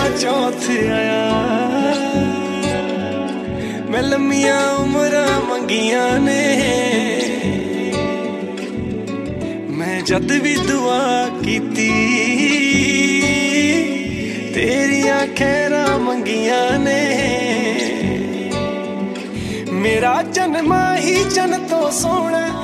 चौथ आया। मैं लम्मिया उम्र मंगिया ने, मैं जद भी दुआ कीती तेरिया खैरा मंगिया ने। मेरा जन्मा ही जन तो सोना